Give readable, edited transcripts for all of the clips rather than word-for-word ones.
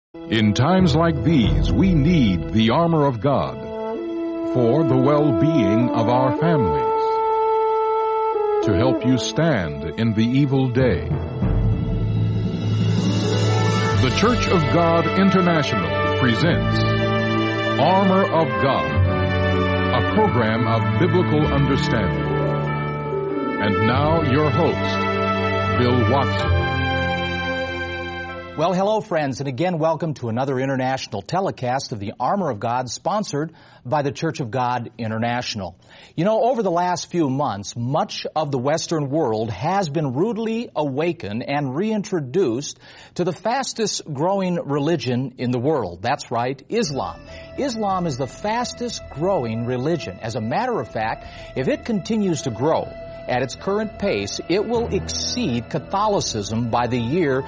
In times like these, we need the armor of God for the well-being of our families, to help you stand in the evil day. The Church of God International presents Armor of God, a program of biblical understanding. And now your host, Bill Watson. Well, hello, friends, and again, welcome to another international telecast of the Armor of God, sponsored by the Church of God International. You know, over the last few months, much of the Western world has been rudely awakened and reintroduced to the fastest growing religion in the world. That's right, Islam. Islam is the fastest growing religion. As a matter of fact, if it continues to grow at its current pace, it will exceed Catholicism by the year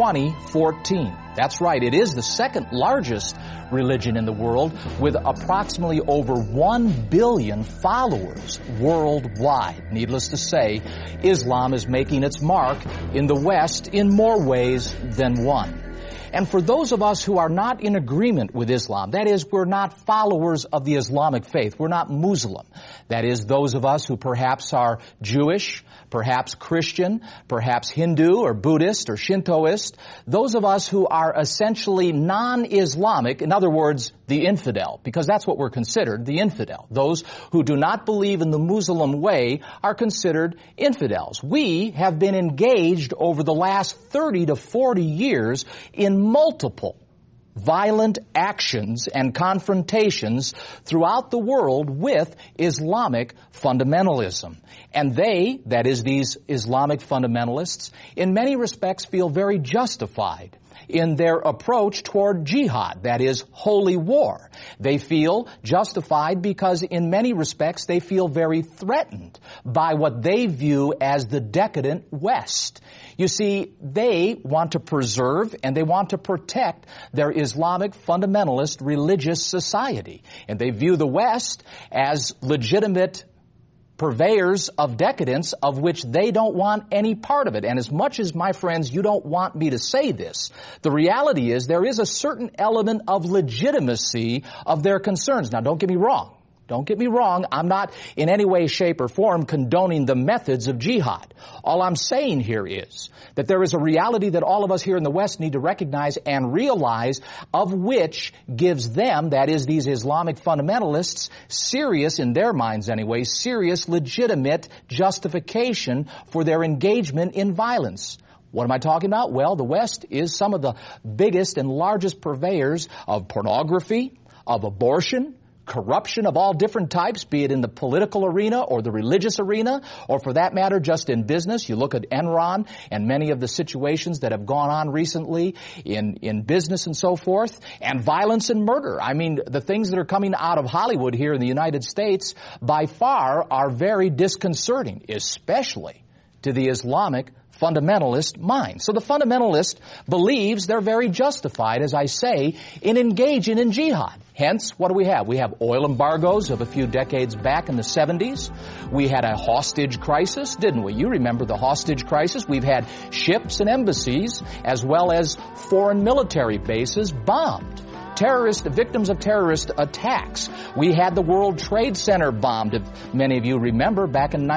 2014. That's right, it is the second largest religion in the world, with approximately over 1 billion followers worldwide. Needless to say, Islam is making its mark in the West in more ways than one. And for those of us who are not in agreement with Islam, that is, we're not followers of the Islamic faith, we're not Muslim, that is, those of us who perhaps are Jewish, perhaps Christian, perhaps Hindu or Buddhist or Shintoist, those of us who are essentially non-Islamic, in other words, the infidel, because that's what we're considered, the infidel. Those who do not believe in the Muslim way are considered infidels. We have been engaged over the last 30 to 40 years in multiple violent actions and confrontations throughout the world with Islamic fundamentalism. And they, that is these Islamic fundamentalists, in many respects feel very justified in their approach toward jihad, that is, holy war. They feel justified because in many respects they feel very threatened by what they view as the decadent West. You see, they want to preserve and they want to protect their Islamic fundamentalist religious society. And they view the West as legitimate purveyors of decadence, of which they don't want any part of it. And as much as, my friends, you don't want me to say this, the reality is there is a certain element of legitimacy of their concerns. Now, don't get me wrong. Don't get me wrong, I'm not in any way, shape, or form condoning the methods of jihad. All I'm saying here is that there is a reality that all of us here in the West need to recognize and realize, of which gives them, that is, these Islamic fundamentalists, serious, in their minds anyway, serious, legitimate justification for their engagement in violence. What am I talking about? Well, the West is some of the biggest and largest purveyors of pornography, of abortion, corruption of all different types, be it in the political arena or the religious arena, or for that matter, just in business. You look at Enron and many of the situations that have gone on recently in business and so forth, and violence and murder. I mean, the things that are coming out of Hollywood here in the United States by far are very disconcerting, especially to the Islamic fundamentalist mind. So the fundamentalist believes they're very justified, as I say, in engaging in jihad. Hence, what do we have? We have oil embargoes of a few decades back in the 70s. We had a hostage crisis, didn't we? You remember the hostage crisis. We've had ships and embassies, as well as foreign military bases bombed. Victims of terrorist attacks. We had the World Trade Center bombed, if many of you remember, back in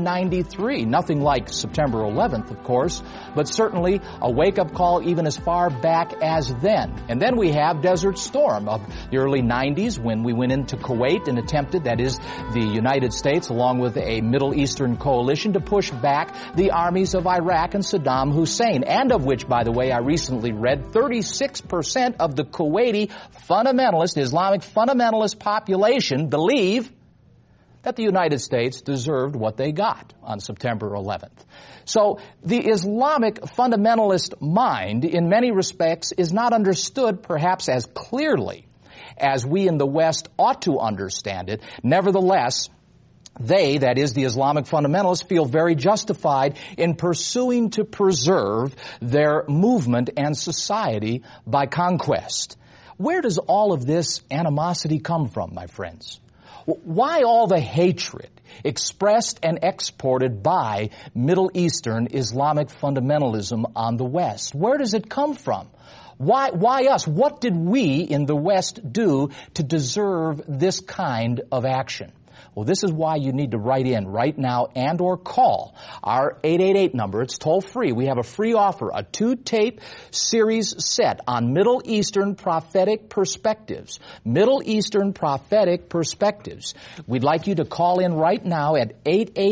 1993. Nothing like September 11th, of course, but certainly a wake-up call even as far back as then. And then we have Desert Storm of the early 90s, when we went into Kuwait and attempted, that is, the United States, along with a Middle Eastern coalition, to push back the armies of Iraq and Saddam Hussein, and of which, by the way, I recently read 36% of the Kuwaiti fundamentalist, Islamic fundamentalist population believe that the United States deserved what they got on September 11th. So the Islamic fundamentalist mind, in many respects, is not understood perhaps as clearly as we in the West ought to understand it. Nevertheless, they, that is the Islamic fundamentalists, feel very justified in pursuing to preserve their movement and society by conquest. Where does all of this animosity come from, my friends? Why all the hatred expressed and exported by Middle Eastern Islamic fundamentalism on the West? Where does it come from? Why us? What did we in the West do to deserve this kind of action? Well, this is why you need to write in right now and or call our 888 number. It's toll free. We have a free offer, a 2-tape series set on Middle Eastern prophetic perspectives. Middle Eastern prophetic perspectives. We'd like you to call in right now at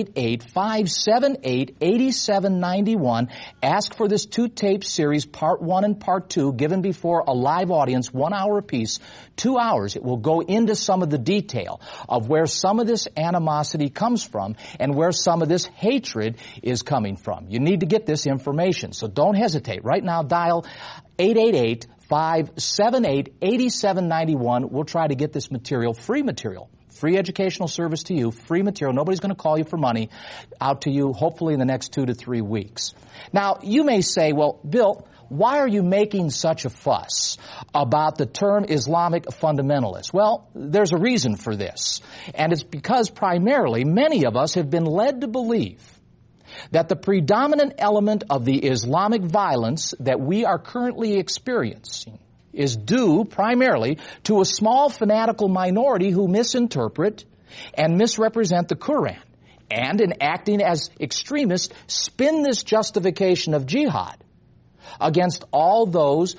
888-578-8791. Ask for this 2-tape series, part 1 and part 2, given before a live audience, 1 hour apiece, 2 hours. It will go into some of the detail of where some of this animosity comes from and where some of this hatred is coming from. You need to get this information, so don't hesitate. Right now, dial 888-578-8791. We'll try to get this material, free educational service to you, free material. Nobody's going to call you for money, out to you hopefully in the next 2 to 3 weeks. Now, you may say, well, Bill, why are you making such a fuss about the term Islamic fundamentalist? Well, there's a reason for this. And it's because primarily many of us have been led to believe that the predominant element of the Islamic violence that we are currently experiencing is due primarily to a small fanatical minority who misinterpret and misrepresent the Quran, and in acting as extremists spin this justification of jihad against all those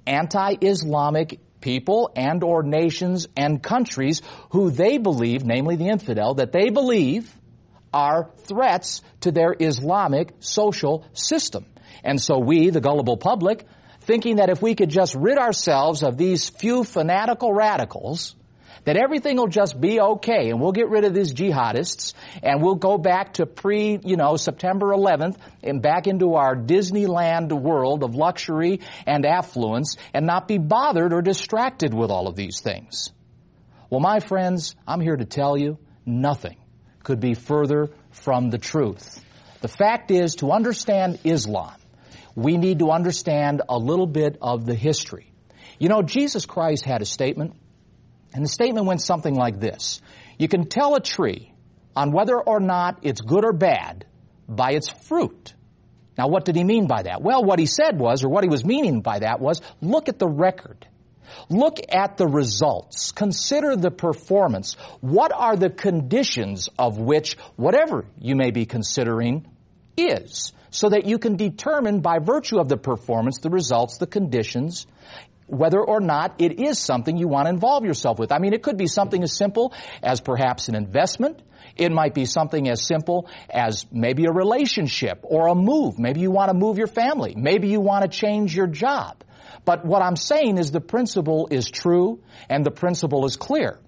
anti-Islamic people and or nations and countries who they believe, namely the infidel, that they believe are threats to their Islamic social system. And so we, the gullible public, thinking that if we could just rid ourselves of these few fanatical radicals, that everything will just be okay, and we'll get rid of these jihadists, and we'll go back to September 11th, and back into our Disneyland world of luxury and affluence, and not be bothered or distracted with all of these things. Well, my friends, I'm here to tell you, nothing could be further from the truth. The fact is, to understand Islam, we need to understand a little bit of the history. You know, Jesus Christ had a statement, and the statement went something like this: you can tell a tree on whether or not it's good or bad by its fruit. Now, what did he mean by that? Well, what he said was, or what he was meaning by that was, look at the record. Look at the results. Consider the performance. What are the conditions of which whatever you may be considering is, so that you can determine by virtue of the performance, the results, the conditions, whether or not it is something you want to involve yourself with. I mean, it could be something as simple as perhaps an investment. It might be something as simple as maybe a relationship or a move. Maybe you want to move your family. Maybe you want to change your job. But what I'm saying is the principle is true and the principle is clear.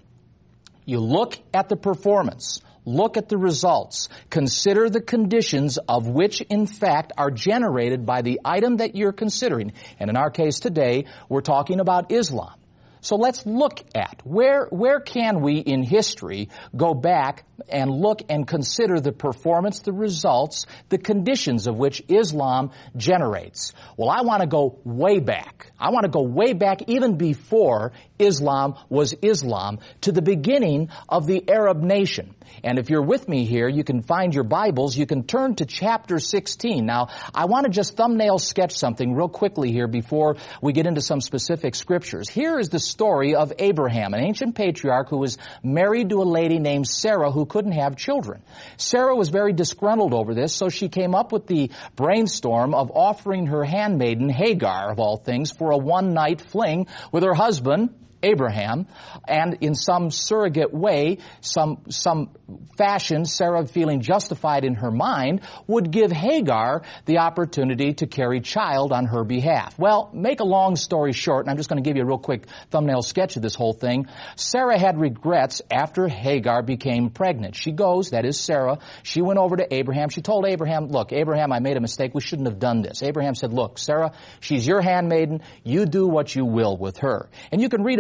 You look at the performance. Look at the results. Consider the conditions of which, in fact, are generated by the item that you're considering. And in our case today, we're talking about Islam. So let's look at where can we in history go back and look and consider the performance, the results, the conditions of which Islam generates. Well, I want to go way back. I want to go way back even before Islam was Islam, to the beginning of the Arab nation. And if you're with me here, you can find your Bibles. You can turn to chapter 16. Now, I want to just thumbnail sketch something real quickly here before we get into some specific scriptures. Here is the story of Abraham, an ancient patriarch who was married to a lady named Sarah who couldn't have children. Sarah was very disgruntled over this, so she came up with the brainstorm of offering her handmaiden, Hagar, of all things, for a one-night fling with her husband, Abraham, and in some surrogate way, some fashion, Sarah, feeling justified in her mind, would give Hagar the opportunity to carry child on her behalf. Well, make a long story short, and I'm just going to give you a real quick thumbnail sketch of this whole thing. Sarah had regrets after Hagar became pregnant. She goes, that is Sarah, she went over to Abraham. She told Abraham, look, Abraham, I made a mistake. We shouldn't have done this. Abraham said, look, Sarah, she's your handmaiden. You do what you will with her. And you can read about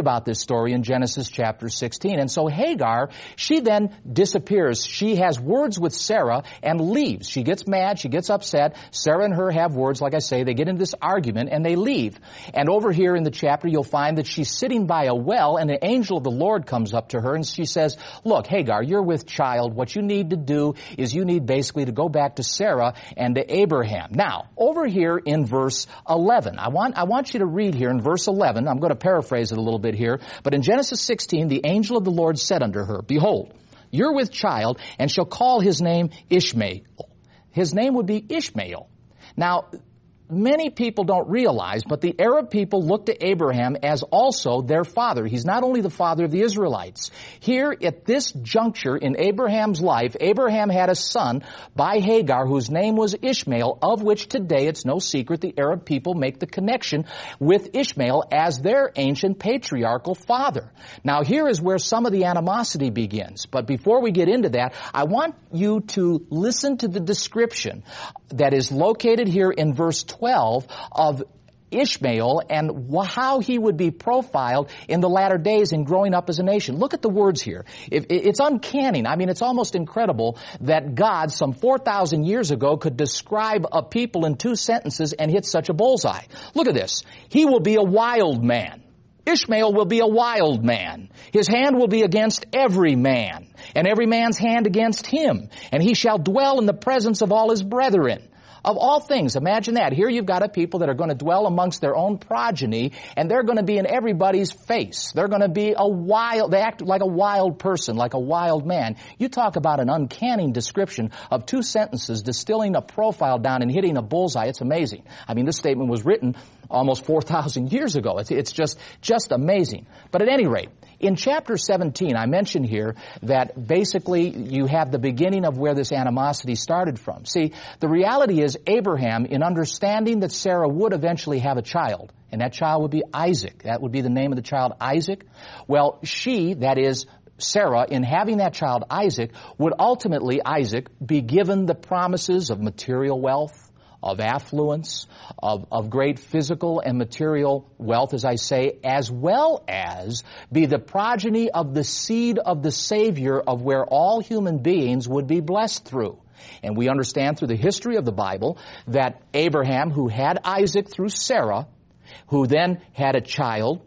about this story in Genesis chapter 16. And so Hagar, she then disappears. She has words with Sarah and leaves. She gets mad. She gets upset. Sarah and her have words. Like I say, they get into this argument and they leave. And over here in the chapter, you'll find that she's sitting by a well, and the angel of the Lord comes up to her and she says, look, Hagar, you're with child. What you need to do is you need basically to go back to Sarah and to Abraham. Now, over here in verse 11, I want you to read here in verse 11. I'm going to paraphrase it a little bit here. But in Genesis 16, the angel of the Lord said unto her, behold, you're with child, and shall call his name Ishmael. His name would be Ishmael. Now, many people don't realize, but the Arab people look to Abraham as also their father. He's not only the father of the Israelites. Here at this juncture in Abraham's life, Abraham had a son by Hagar whose name was Ishmael, of which today it's no secret the Arab people make the connection with Ishmael as their ancient patriarchal father. Now here is where some of the animosity begins. But before we get into that, I want you to listen to the description that is located here in verse 12 of Ishmael and how he would be profiled in the latter days in growing up as a nation. Look at the words here. It's uncanny. I mean, it's almost incredible that God, some 4,000 years ago, could describe a people in 2 sentences and hit such a bullseye. Look at this. He will be a wild man. Ishmael will be a wild man. His hand will be against every man, and every man's hand against him. And he shall dwell in the presence of all his brethren. Of all things, imagine that. Here you've got a people that are going to dwell amongst their own progeny, and they're going to be in everybody's face. They're going to be they act like a wild person, like a wild man. You talk about an uncanny description of 2 sentences, distilling a profile down and hitting a bullseye. It's amazing. I mean, this statement was written almost 4,000 years ago. It's just amazing. But at any rate, in chapter 17, I mentioned here that basically you have the beginning of where this animosity started from. See, the reality is Abraham, in understanding that Sarah would eventually have a child, and that child would be Isaac. That would be the name of the child, Isaac. Well, she, that is Sarah, in having that child, Isaac, would ultimately, Isaac, be given the promises of material wealth, of affluence, of great physical and material wealth, as I say, as well as be the progeny of the seed of the Savior of where all human beings would be blessed through. And we understand through the history of the Bible that Abraham, who had Isaac through Sarah, who then had a child,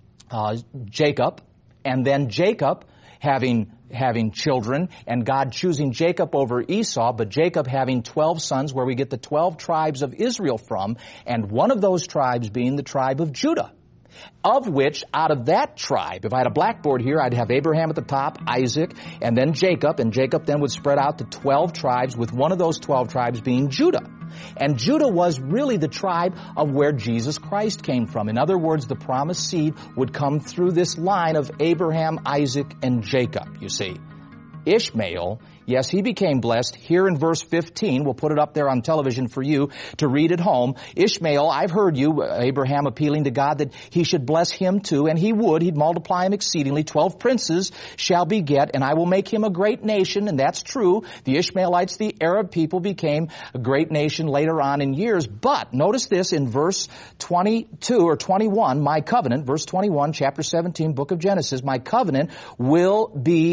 Jacob, and then Jacob having children, and God choosing Jacob over Esau, but Jacob having 12 sons, where we get the 12 tribes of Israel from, and one of those tribes being the tribe of Judah. Of which, out of that tribe, if I had a blackboard here, I'd have Abraham at the top, Isaac, and then Jacob then would spread out to 12 tribes, with one of those 12 tribes being Judah. And Judah was really the tribe of where Jesus Christ came from. In other words, the promised seed would come through this line of Abraham, Isaac, and Jacob, you see. Ishmael, yes, he became blessed. Here in verse 15, we'll put it up there on television for you to read at home. Ishmael, I've heard you, Abraham, appealing to God that he should bless him too, and he would. He'd multiply him exceedingly. 12 princes shall beget, and I will make him a great nation, and that's true. The Ishmaelites, the Arab people, became a great nation later on in years. But notice this in verse 22 or 21, my covenant, verse 21, chapter 17, book of Genesis, my covenant will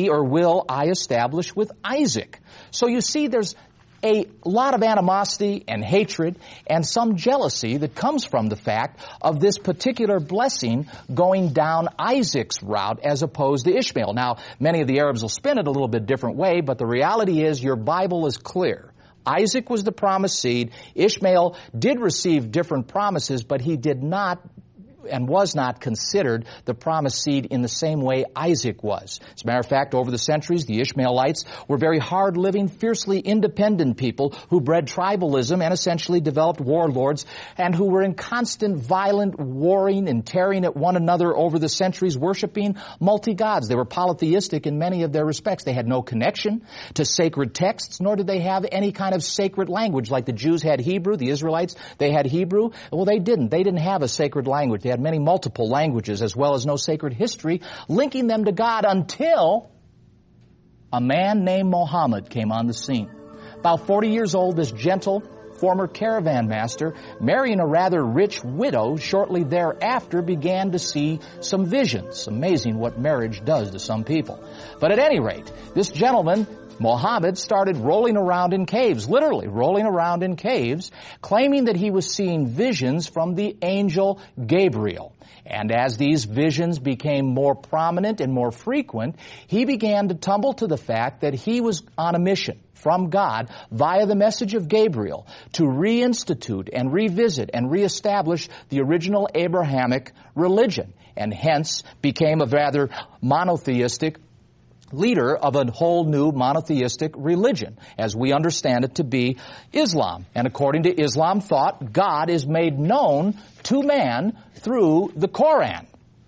I establish with Isaac. So you see, there's a lot of animosity and hatred and some jealousy that comes from the fact of this particular blessing going down Isaac's route as opposed to Ishmael. Now, many of the Arabs will spin it a little bit different way, but the reality is your Bible is clear. Isaac was the promised seed. Ishmael did receive different promises, but he did not and was not considered the promised seed in the same way Isaac was. As a matter of fact, over the centuries, the Ishmaelites were very hard-living, fiercely independent people who bred tribalism and essentially developed warlords, and who were in constant violent warring and tearing at one another over the centuries, worshiping multi-gods. They were polytheistic in many of their respects. They had no connection to sacred texts, nor did they have any kind of sacred language. Like the Jews had Hebrew, the Israelites, they had Hebrew. Well, they didn't. They didn't have a sacred language. They had many multiple languages, as well as no sacred history linking them to God, until a man named Muhammad came on the scene. About 40 years old, this gentle, former caravan master, marrying a rather rich widow shortly thereafter, began to see some visions. Amazing what marriage does to some people. But at any rate, this gentleman, Muhammad, started rolling around in caves, literally rolling around in caves, claiming that he was seeing visions from the angel Gabriel. And as these visions became more prominent and more frequent, he began to tumble to the fact that he was on a mission from God via the message of Gabriel to reinstitute and revisit and reestablish the original Abrahamic religion, and hence became a rather monotheistic leader of a whole new monotheistic religion, as we understand it to be Islam. And according to Islam thought, God is made known to man through the Quran.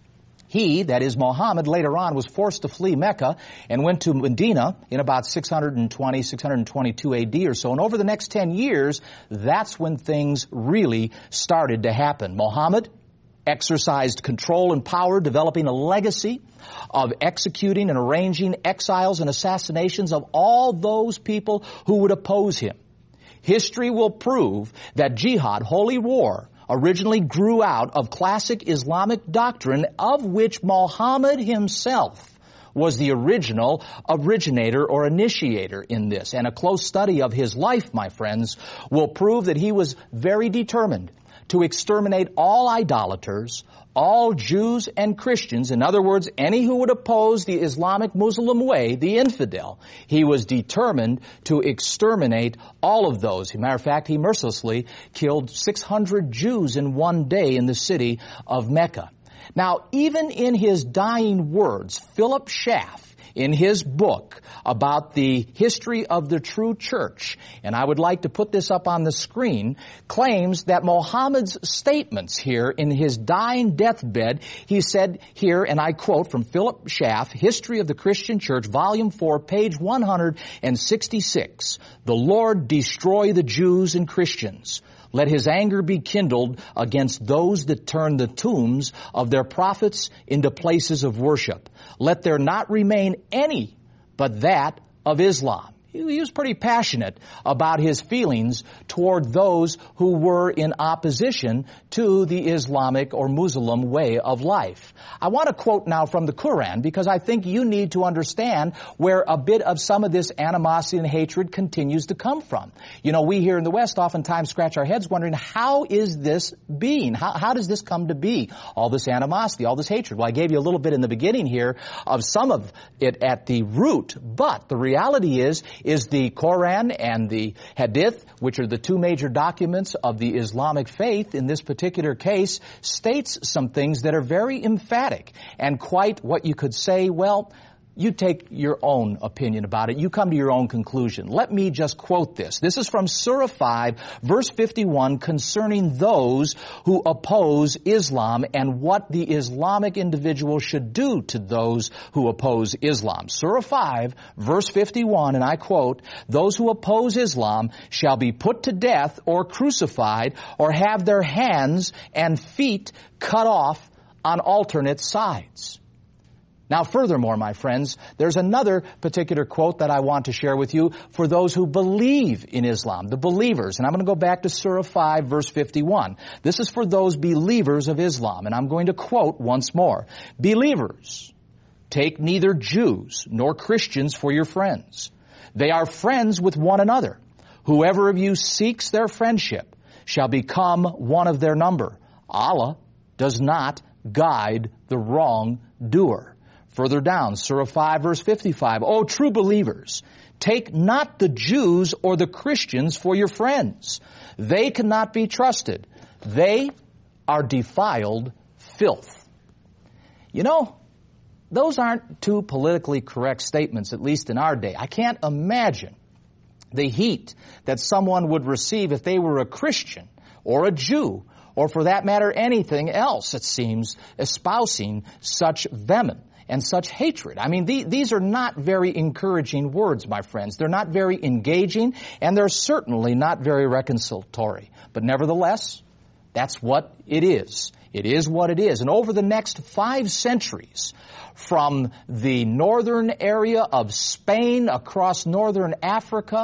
He, that is Muhammad, later on was forced to flee Mecca and went to Medina in about 620, 622 AD or so. And over the next 10 years, that's when things really started to happen. Muhammad exercised control and power, developing a legacy of executing and arranging exiles and assassinations of all those people who would oppose him. History will prove that jihad, holy war, originally grew out of classic Islamic doctrine, of which Muhammad himself was the original originator or initiator in this. And a close study of his life, my friends, will prove that he was very determined to exterminate all idolaters, all Jews and Christians, in other words, any who would oppose the Islamic Muslim way, the infidel. He was determined to exterminate all of those. As a matter of fact, he mercilessly killed 600 Jews in one day in the city of Mecca. Now, even in his dying words, Philip Schaff, in his book about the history of the true church, and I would like to put this up on the screen, claims that Muhammad's statements here in his dying deathbed, he said here, and I quote from Philip Schaff, History of the Christian Church, Volume 4, page 166, "The Lord destroy the Jews and Christians. Let his anger be kindled against those that turn the tombs of their prophets into places of worship. Let there not remain any but that of Islam." He was pretty passionate about his feelings toward those who were in opposition to the Islamic or Muslim way of life. I want to quote now from the Quran because I think you need to understand where a bit of some of this animosity and hatred continues to come from. You know, we here in the West oftentimes scratch our heads wondering, how is this being? How does this come to be? All this animosity, all this hatred. Well, I gave you a little bit in the beginning here of some of it at the root, but the reality is the Quran and the Hadith, which are the two major documents of the Islamic faith, in this particular case, states some things that are very emphatic and quite what you could say, well, you take your own opinion about it. You come to your own conclusion. Let me just quote this. This is from Surah 5, verse 51, concerning those who oppose Islam and what the Islamic individual should do to those who oppose Islam. Surah 5, verse 51, and I quote, "Those who oppose Islam shall be put to death or crucified or have their hands and feet cut off on alternate sides." Now, furthermore, my friends, there's another particular quote that I want to share with you for those who believe in Islam, the believers. And I'm going to go back to Surah 5, verse 51. This is for those believers of Islam, and I'm going to quote once more. "Believers, take neither Jews nor Christians for your friends. They are friends with one another. Whoever of you seeks their friendship shall become one of their number. Allah does not guide the wrongdoer." Further down, Surah 5, verse 55, "O true believers, take not the Jews or the Christians for your friends. They cannot be trusted. They are defiled filth." You know, those aren't two politically correct statements, at least in our day. I can't imagine the heat that someone would receive if they were a Christian or a Jew, or for that matter, anything else, it seems, espousing such venom and such hatred. I mean, these are not very encouraging words, my friends. They're not very engaging, and they're certainly not very reconciliatory. But nevertheless, that's what it is. It is what it is. And over the next 5 centuries, from the northern area of Spain across northern Africa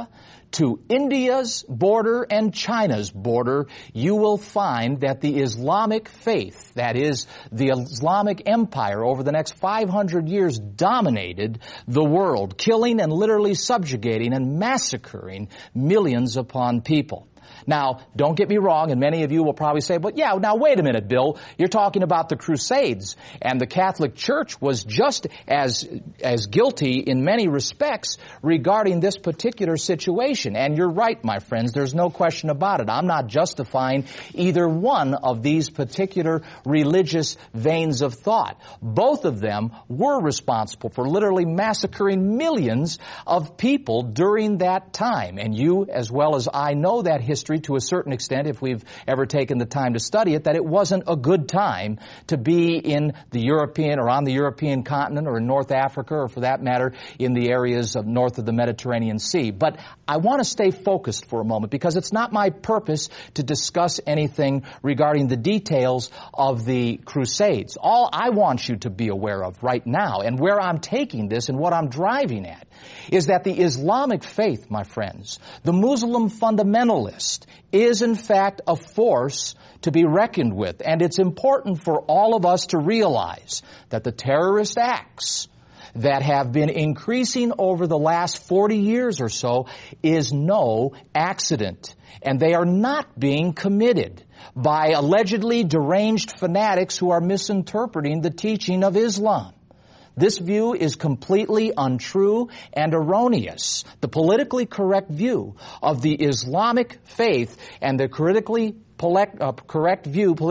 to India's border and China's border, you will find that the Islamic faith, that is, the Islamic empire over the next 500 years dominated the world, killing and literally subjugating and massacring millions upon people. Now, don't get me wrong, and many of you will probably say, but yeah, now wait a minute, Bill. You're talking about the Crusades, and the Catholic Church was just as guilty in many respects regarding this particular situation. And you're right, my friends, there's no question about it. I'm not justifying either one of these particular religious veins of thought. Both of them were responsible for literally massacring millions of people during that time. And you, as well as I, know that history to a certain extent, if we've ever taken the time to study it, that it wasn't a good time to be in the European or on the European continent or in North Africa or, for that matter, in the areas of north of the Mediterranean Sea. But I want to stay focused for a moment because it's not my purpose to discuss anything regarding the details of the Crusades. All I want you to be aware of right now, and where I'm taking this and what I'm driving at, is that the Islamic faith, my friends, the Muslim fundamentalist, is in fact a force to be reckoned with. And it's important for all of us to realize that the terrorist acts that have been increasing over the last 40 years or so is no accident. And they are not being committed by allegedly deranged fanatics who are misinterpreting the teaching of Islam. This view is completely untrue and erroneous. The politically correct view of the Islamic faith and the politically correct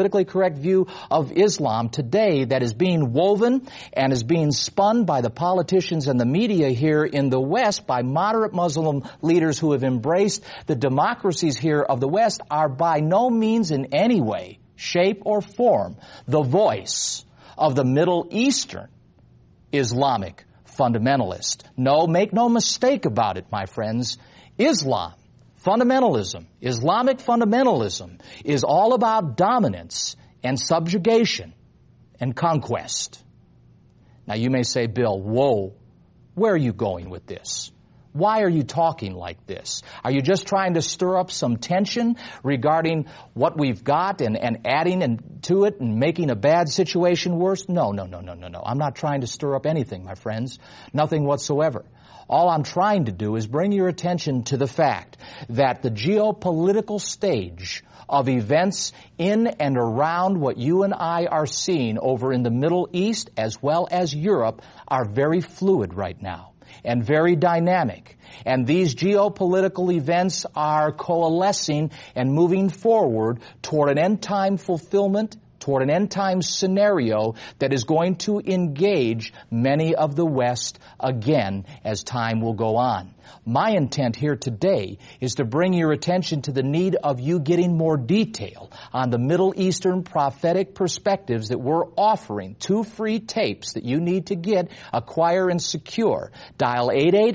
view of Islam today that is being woven and is being spun by the politicians and the media here in the West by moderate Muslim leaders who have embraced the democracies here of the West are by no means in any way, shape, or form the voice of the Middle Eastern Islamic fundamentalist. No, make no mistake about it, my friends. Islam, fundamentalism, Islamic fundamentalism is all about dominance and subjugation and conquest. Now you may say, Bill, whoa, where are you going with this? Why are you talking like this? Are you just trying to stir up some tension regarding what we've got and adding to it and making a bad situation worse? No. I'm not trying to stir up anything, my friends. Nothing whatsoever. All I'm trying to do is bring your attention to the fact that the geopolitical stage of events in and around what you and I are seeing over in the Middle East as well as Europe are very fluid right now and very dynamic. And these geopolitical events are coalescing and moving forward toward an end-time fulfillment, toward an end-time scenario that is going to engage many of the West again as time will go on. My intent here today is to bring your attention to the need of you getting more detail on the Middle Eastern prophetic perspectives that we're offering. 2 free tapes that you need to get, acquire, and secure. Dial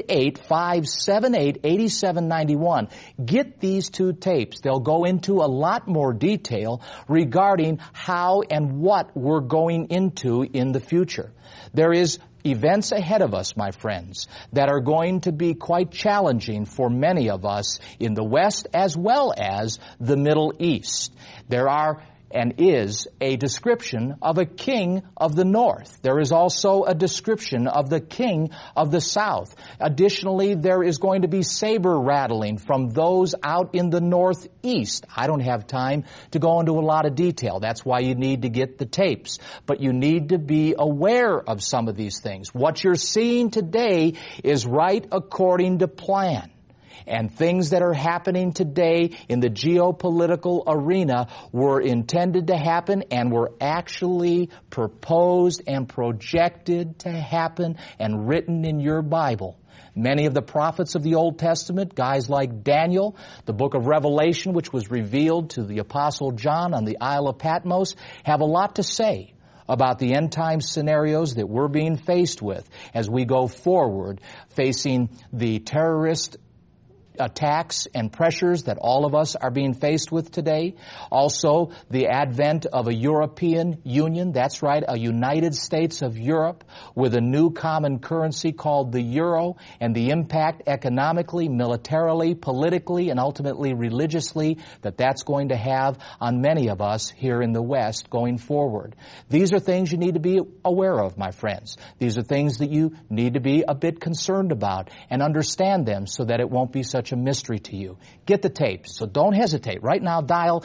888-578-8791. Get these 2 tapes. They'll go into a lot more detail regarding how and what we're going into in the future. There is events ahead of us, my friends, that are going to be quite challenging for many of us in the West as well as the Middle East. There are and is a description of a king of the north. There is also a description of the king of the south. Additionally, there is going to be saber rattling from those out in the northeast. I don't have time to go into a lot of detail. That's why you need to get the tapes. But you need to be aware of some of these things. What you're seeing today is right according to plan. And things that are happening today in the geopolitical arena were intended to happen and were actually proposed and projected to happen and written in your Bible. Many of the prophets of the Old Testament, guys like Daniel, the book of Revelation, which was revealed to the Apostle John on the Isle of Patmos, have a lot to say about the end-time scenarios that we're being faced with as we go forward, facing the terrorist attacks and pressures that all of us are being faced with today. Also, the advent of a European Union, that's right, a United States of Europe with a new common currency called the euro, and the impact economically, militarily, politically, and ultimately religiously that that's going to have on many of us here in the West going forward. These are things you need to be aware of, my friends. These are things that you need to be a bit concerned about and understand them so that it won't be such a mystery to you. Get the tapes, so don't hesitate. Right now, dial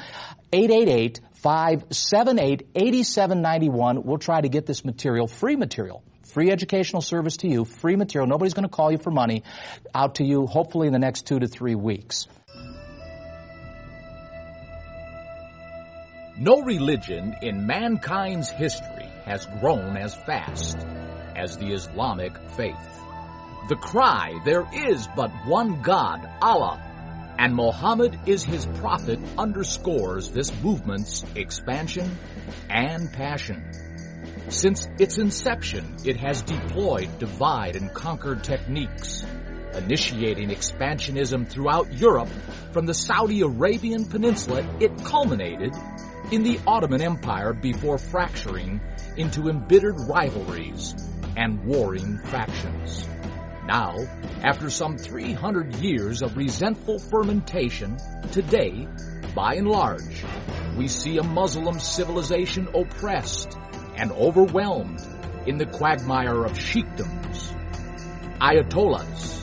888-578-8791. We'll try to get this material, free educational service to you, free material. Nobody's going to call you for money, out to you hopefully in the next 2 to 3 weeks. No religion in mankind's history has grown as fast as the Islamic faith. The cry, "There is but one God, Allah, and Muhammad is his prophet," underscores this movement's expansion and passion. Since its inception, it has deployed divide-and-conquer techniques, initiating expansionism throughout Europe. From the Saudi Arabian Peninsula, it culminated in the Ottoman Empire before fracturing into embittered rivalries and warring factions. Now, after some 300 years of resentful fermentation, today, by and large, we see a Muslim civilization oppressed and overwhelmed in the quagmire of sheikdoms, ayatollahs,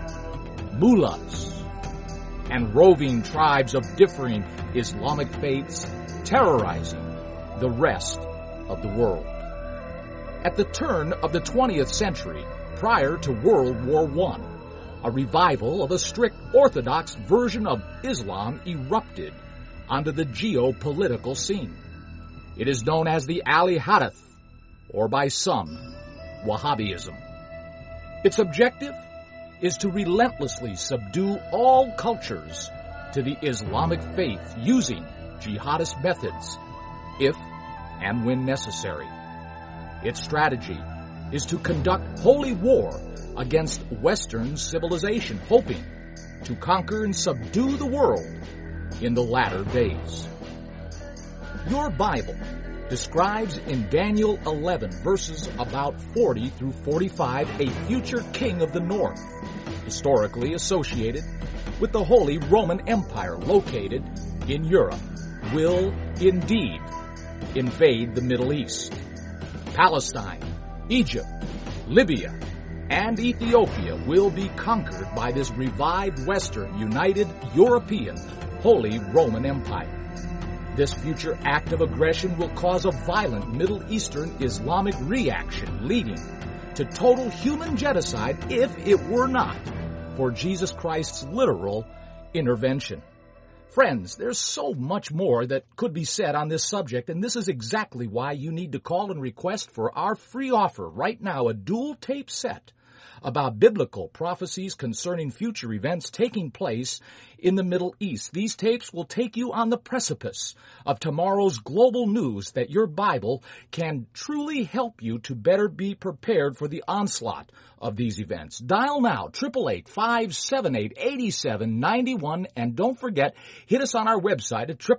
mullahs, and roving tribes of differing Islamic faiths terrorizing the rest of the world. At the turn of the 20th century, prior to World War I, a revival of a strict Orthodox version of Islam erupted onto the geopolitical scene. It is known as the Ali Hadith, or by some, Wahhabism. Its objective is to relentlessly subdue all cultures to the Islamic faith using jihadist methods, if and when necessary. Its strategy is to conduct holy war against Western civilization, hoping to conquer and subdue the world in the latter days. Your Bible describes in Daniel 11, verses about 40 through 45, a future king of the north, historically associated with the Holy Roman Empire located in Europe, will indeed invade the Middle East. Palestine, Egypt, Libya, and Ethiopia will be conquered by this revived Western United European Holy Roman Empire. This future act of aggression will cause a violent Middle Eastern Islamic reaction, leading to total human genocide if it were not for Jesus Christ's literal intervention. Friends, there's so much more that could be said on this subject, and this is exactly why you need to call and request for our free offer right now, a dual tape set about biblical prophecies concerning future events taking place in the Middle East. These tapes will take you on the precipice of tomorrow's global news that your Bible can truly help you to better be prepared for the onslaught of these events. Dial now, 888-578-8791, and don't forget, hit us on our website at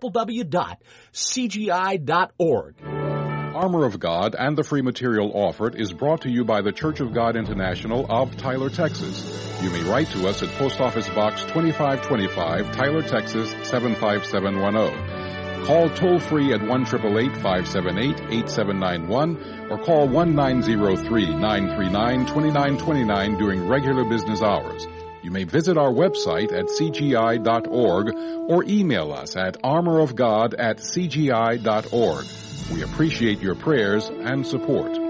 www.cgi.org. Armor of God and the free material offered is brought to you by the Church of God International of Tyler, Texas. You may write to us at Post Office Box 2525, Tyler, Texas 75710. Call toll-free at 1-888-578-8791 or call 1-903-939-2929 during regular business hours. You may visit our website at cgi.org or email us at armorofgod@cgi.org. We appreciate your prayers and support.